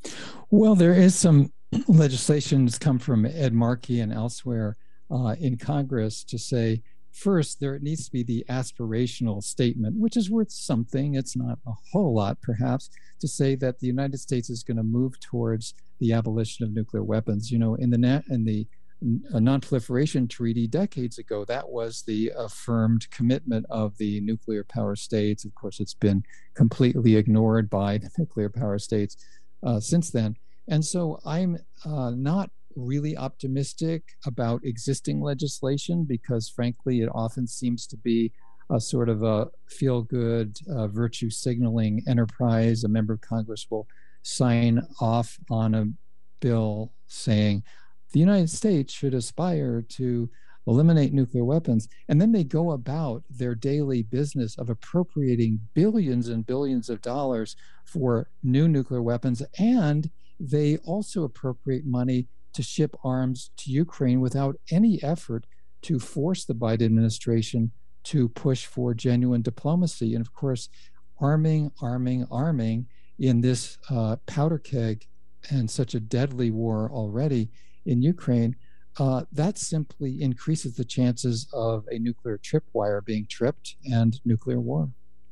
Well, there is some legislation that's come from Ed Markey and elsewhere uh, in Congress to say, first, there needs to be the aspirational statement, which is worth something. It's not a whole lot, perhaps, to say that the United States is going to move towards the abolition of nuclear weapons. You know, in the na- in the uh, Non-Proliferation Treaty decades ago, that was the affirmed commitment of the nuclear power states. Of course, it's been completely ignored by the nuclear power states uh, since then. And so I'm uh, not really optimistic about existing legislation, because frankly it often seems to be a sort of a feel-good uh, virtue signaling enterprise. A member of Congress will sign off on a bill saying the United States should aspire to eliminate nuclear weapons, and then they go about their daily business of appropriating billions and billions of dollars for new nuclear weapons, and they also appropriate money to ship arms to Ukraine without any effort to force the Biden administration to push for genuine diplomacy. And of course, arming, arming, arming in this uh, powder keg and such a deadly war already in Ukraine, uh, that simply increases the chances of a nuclear tripwire being tripped and nuclear war.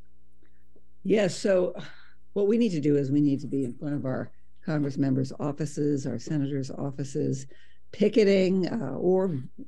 Yes, so what we need to do is we need to be in front of our Congress members' offices, our senators' offices, picketing uh, or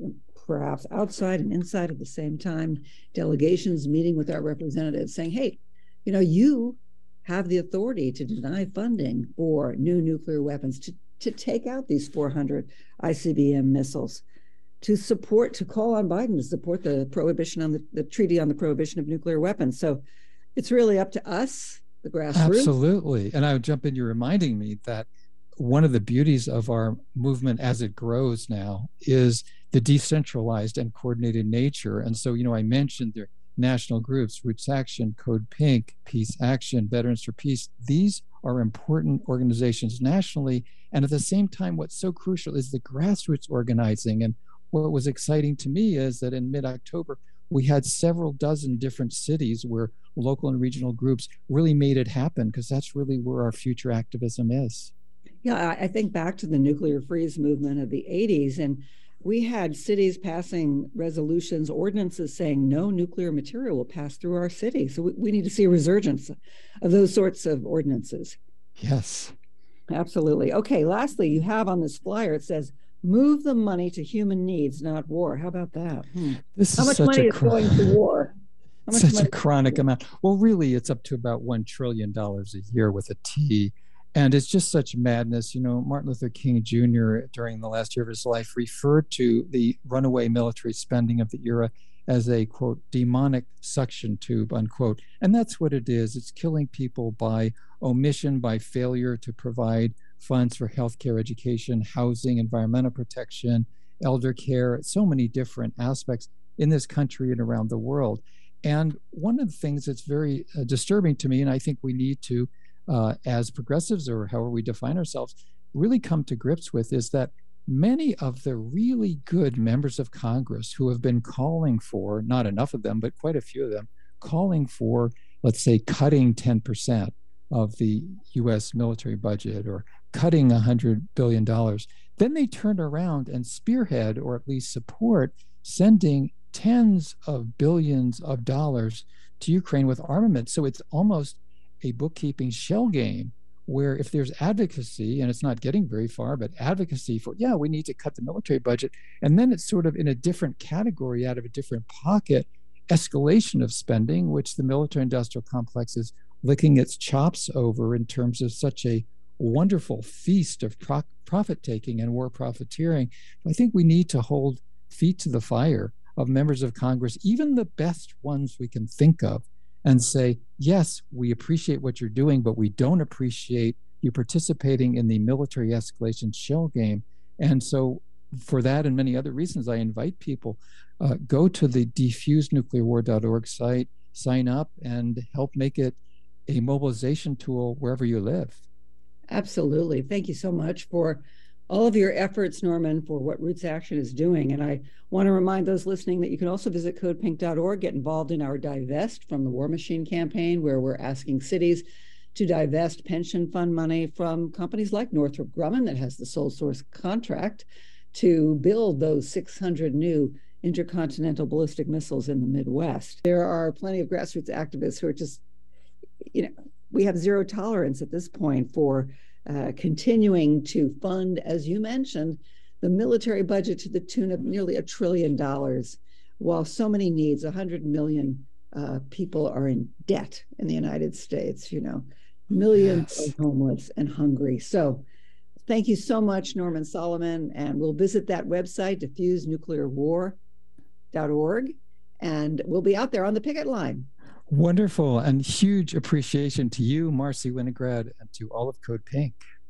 perhaps outside and inside at the same time, delegations meeting with our representatives saying, hey, you know, you have the authority to deny funding for new nuclear weapons, to, to take out these four hundred I C B M missiles, to support, to call on Biden to support the prohibition on the, the treaty on the prohibition of nuclear weapons. So it's really up to us, the grassroots. Absolutely. And I would jump in, you're reminding me that one of the beauties of our movement as it grows now is the decentralized and coordinated nature. And so, you know, I mentioned the national groups, Roots Action, Code Pink, Peace Action, Veterans for Peace. These are important organizations nationally. And at the same time, what's so crucial is the grassroots organizing. And what was exciting to me is that in mid-October, we had several dozen different cities where local and regional groups really made it happen, because that's really where our future activism is. Yeah, I think back to the nuclear freeze movement of the eighties, and we had cities passing resolutions, ordinances saying no nuclear material will pass through our city. So we, we need to see a resurgence of those sorts of ordinances. Yes. Absolutely. Okay, lastly, you have on this flyer, it says, move the money to human needs, not war. How about that? Hmm. This How is much such money a is going to war? How much Such money- a chronic amount. Well, really, it's up to about one trillion dollars a year with a T. And it's just such madness. You know, Martin Luther King Junior, during the last year of his life, referred to the runaway military spending of the era as a, quote, demonic suction tube, unquote. And that's what it is. It's killing people by omission, by failure to provide funds for healthcare, education, housing, environmental protection, elder care, so many different aspects in this country and around the world. And one of the things that's very uh, disturbing to me, and I think we need to, uh, as progressives or however we define ourselves, really come to grips with, is that many of the really good members of Congress who have been calling for, not enough of them, but quite a few of them, calling for, let's say, cutting ten percent of the U S military budget or cutting one hundred billion dollars, then they turn around and spearhead, or at least support, sending tens of billions of dollars to Ukraine with armament. So it's almost a bookkeeping shell game, where if there's advocacy, and it's not getting very far, but advocacy for, yeah, we need to cut the military budget, and then it's sort of in a different category, out of a different pocket, escalation of spending, which the military industrial complex is licking its chops over in terms of such a wonderful feast of pro- profit taking and war profiteering. I think we need to hold feet to the fire of members of Congress, even the best ones we can think of, and say, yes, we appreciate what you're doing, but we don't appreciate you participating in the military escalation shell game. And so for that and many other reasons, I invite people, uh, go to the defuse nuclear war dot org site, sign up, and help make it a mobilization tool wherever you live. Absolutely. Thank you so much for all of your efforts, Norman, for what Roots Action is doing. And I want to remind those listening that you can also visit code pink dot org, get involved in our Divest from the War Machine campaign, where we're asking cities to divest pension fund money from companies like Northrop Grumman, that has the sole source contract to build those six hundred new intercontinental ballistic missiles in the Midwest. There are plenty of grassroots activists who are just, you know, we have zero tolerance at this point for uh, continuing to fund, as you mentioned, the military budget to the tune of nearly a trillion dollars, while so many needs, one hundred million uh, people are in debt in the United States, you know, millions yes. are homeless and hungry. So thank you so much, Norman Solomon. And we'll visit that website, diffuse nuclear war dot org, and we'll be out there on the picket line. Wonderful, and huge appreciation to you, Marcy Winograd, and to all of Code Pink.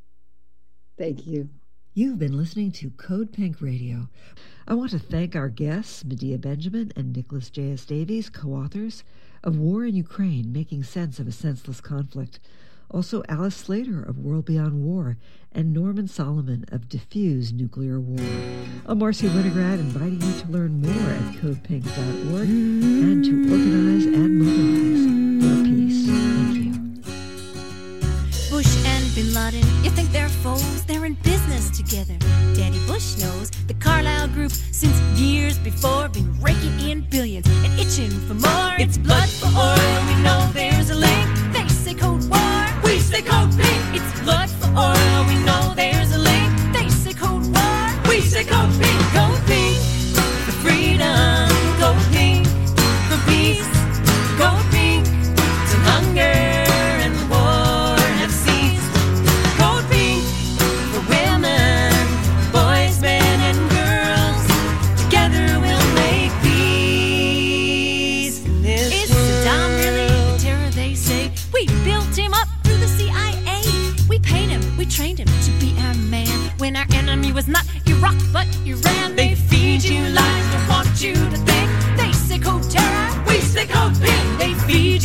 Thank you. You've been listening to Code Pink Radio. I want to thank our guests, Medea Benjamin and Nicholas J S. Davies, co-authors of War in Ukraine, Making Sense of a Senseless Conflict. Also Alice Slater of World Beyond War, and Norman Solomon of Diffuse Nuclear War. I'm Marcy Winograd, inviting you to learn more at code pink dot org and to organize and mobilize for peace. Thank you. Bush and Bin Laden, you think they're foes? They're in business together. Daddy Bush knows the Carlyle Group, since years before, been raking in billions and itching for more. It's blood for oil. We know there's a link. They say Cold War. We say Code Pink. It's blood for oil. We know there's a link. They say Cold War. We say Code Pink. Code Pink. The free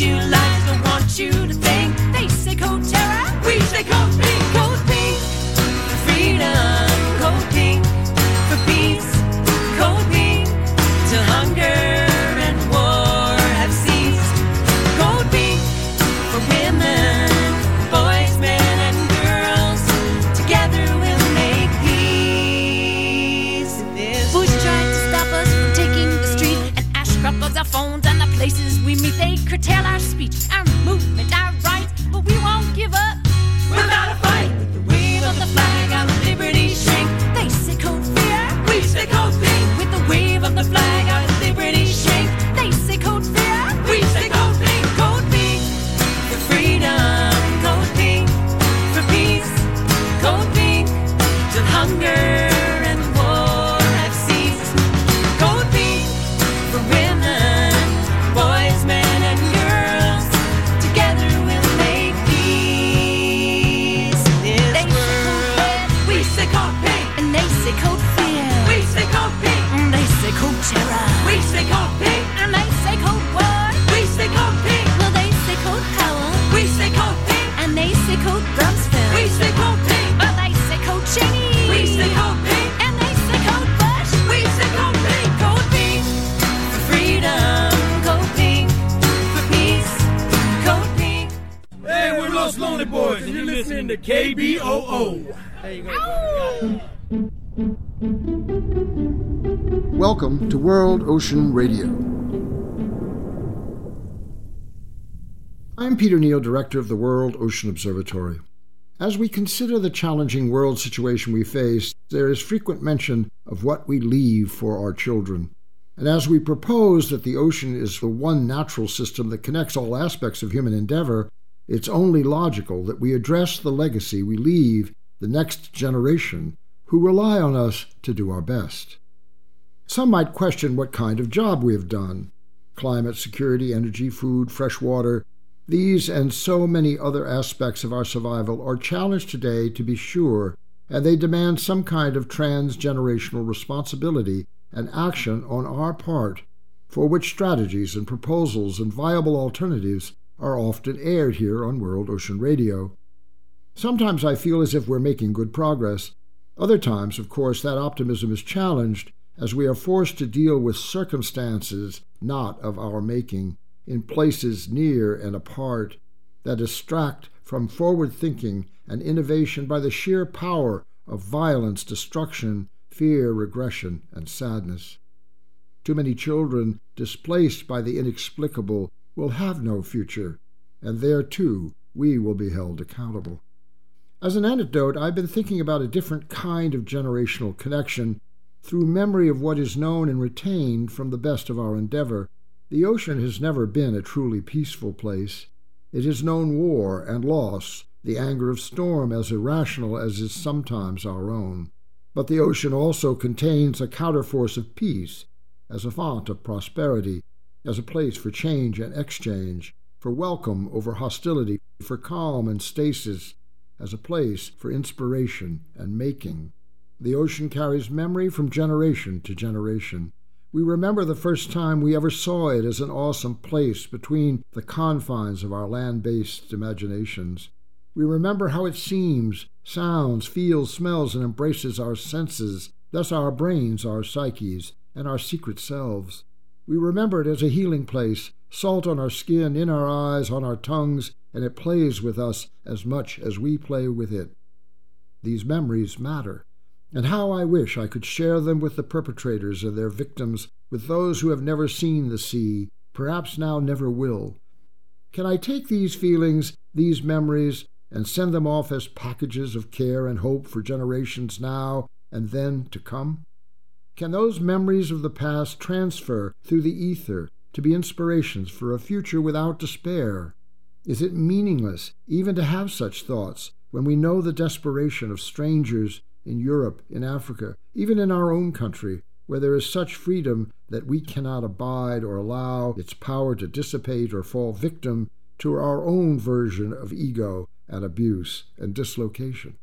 you lies don't want you to think. They say code terror, we say code pink. Code pink for freedom, code pink for peace, code pink till hunger and war have ceased. Code pink for women, boys, men and girls. Together we'll make peace. Bush tried to stop us from taking the street, and Ashcroft bugs our phones and the places we meet. They curtail our speech, our movement, our rights, but we won't give up without a fight. With the wave of the flag, our liberty shrink. They say code fear, we say code pink. With the wave of the flag, our liberty shrink. They say code fear, we say code pink. Code pink for freedom, code pink for peace, code pink till hunger and war have ceased. Code pink for women, boys, men and girls. Together we'll make peace. This they say code red, we say code pink. And they say code fear, we say code pink. And they say code terror, we say code pink. And they say code war, we say code pink. Well, they say code Powell, we say code pink. And they say code Rumsfeld, we say code pink. Well, they say code Cheney, we say code pink. And they say code Bush, we say code pink. Code pink for freedom, code pink for peace, code pink. Hey, we're Los Lonely Boys, and you're listening to K B O O. There you go. Welcome to World Ocean Radio. I'm Peter Neal, Director of the World Ocean Observatory. As we consider the challenging world situation we face, there is frequent mention of what we leave for our children. And as we propose that the ocean is the one natural system that connects all aspects of human endeavor, it's only logical that we address the legacy we leave the next generation who rely on us to do our best. Some might question what kind of job we have done. Climate, security, energy, food, fresh water, these and so many other aspects of our survival are challenged today, to be sure, and they demand some kind of transgenerational responsibility and action on our part, for which strategies and proposals and viable alternatives are often aired here on World Ocean Radio. Sometimes I feel as if we're making good progress. Other times, of course, that optimism is challenged as we are forced to deal with circumstances not of our making, in places near and apart, that distract from forward thinking and innovation by the sheer power of violence, destruction, fear, regression, and sadness. Too many children, displaced by the inexplicable, will have no future, and there, too, we will be held accountable. As an anecdote, I've been thinking about a different kind of generational connection through memory of what is known and retained from the best of our endeavor. The ocean has never been a truly peaceful place. It has known war and loss, the anger of storm as irrational as is sometimes our own. But the ocean also contains a counterforce of peace, as a font of prosperity, as a place for change and exchange, for welcome over hostility, for calm and stasis, as a place for inspiration and making. The ocean carries memory from generation to generation. We remember the first time we ever saw it as an awesome place between the confines of our land-based imaginations. We remember how it seems, sounds, feels, smells, and embraces our senses, thus our brains, our psyches, and our secret selves. We remember it as a healing place, salt on our skin, in our eyes, on our tongues, and it plays with us as much as we play with it. These memories matter, and how I wish I could share them with the perpetrators and their victims, with those who have never seen the sea, perhaps now never will. Can I take these feelings, these memories, and send them off as packages of care and hope for generations now and then to come? Can those memories of the past transfer through the ether to be inspirations for a future without despair? Is it meaningless even to have such thoughts when we know the desperation of strangers in Europe, in Africa, even in our own country, where there is such freedom that we cannot abide or allow its power to dissipate or fall victim to our own version of ego and abuse and dislocation?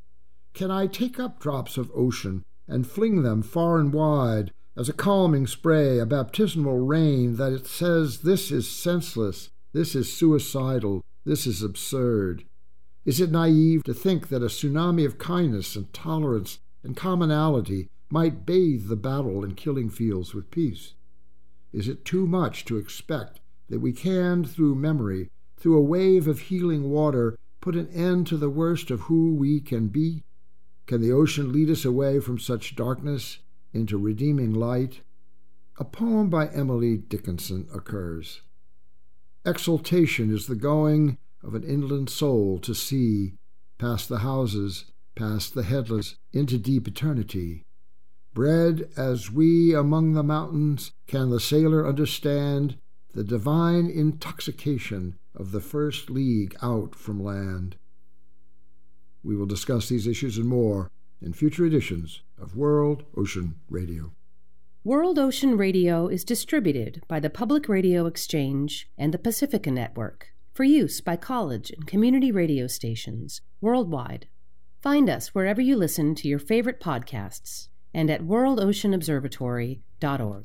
Can I take up drops of ocean and fling them far and wide as a calming spray, a baptismal rain, that it says this is senseless, This is suicidal. This is absurd. Is it naive to think that a tsunami of kindness and tolerance and commonality might bathe the battle and killing fields with peace? Is it too much to expect that we can, through memory, through a wave of healing water, put an end to the worst of who we can be? Can the ocean lead us away from such darkness into redeeming light? A poem by Emily Dickinson occurs. Exultation is the going of an inland soul to sea, past the houses, past the headless, into deep eternity. Bred as we among the mountains, can the sailor understand the divine intoxication of the first league out from land? We will discuss these issues and more in future editions of World Ocean Radio. World Ocean Radio is distributed by the Public Radio Exchange and the Pacifica Network for use by college and community radio stations worldwide. Find us wherever you listen to your favorite podcasts and at world ocean observatory dot org.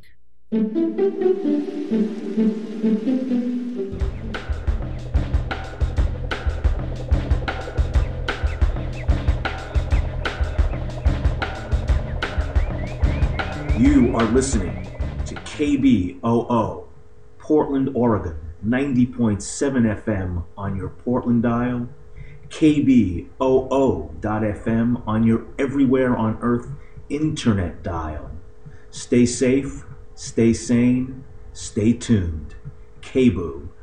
You are listening to K B O O, Portland, Oregon, ninety point seven F M on your Portland dial, K B O O dot F M on your Everywhere on Earth internet dial. Stay safe, stay sane, stay tuned. K B O O.